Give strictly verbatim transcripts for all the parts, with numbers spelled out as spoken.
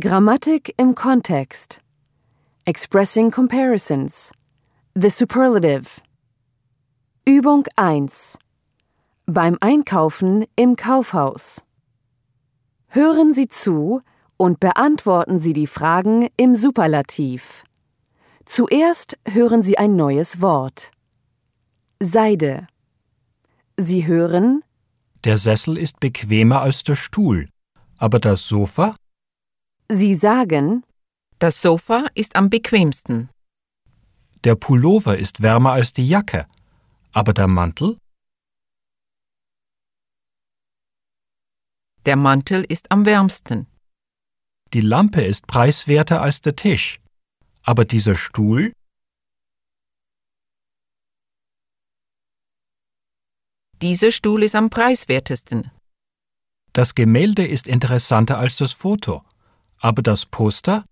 Grammatik im Kontext. Expressing comparisons. The superlative. Übung eins. Beim Einkaufen im Kaufhaus. Hören Sie zu und beantworten Sie die Fragen im Superlativ. Zuerst hören Sie ein neues Wort. Seide. Sie hören: Der Sessel ist bequemer als der Stuhl, aber das Sofa? Sie sagen: Das Sofa ist am bequemsten. Der Pullover ist wärmer als die Jacke, aber der Mantel? Der Mantel ist am wärmsten. Die Lampe ist preiswerter als der Tisch, aber dieser Stuhl? Dieser Stuhl ist am preiswertesten. Das Gemälde ist interessanter als das Foto, aber das Poster?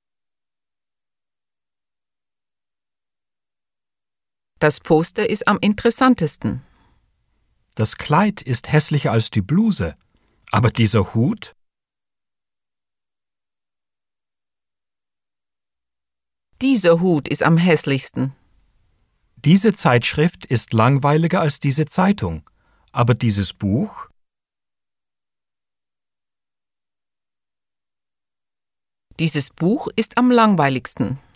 Das Poster ist am interessantesten. Das Kleid ist hässlicher als die Bluse, aber dieser Hut? Dieser Hut ist am hässlichsten. Diese Zeitschrift ist langweiliger als diese Zeitung, aber dieses Buch? Dieses Buch ist am langweiligsten.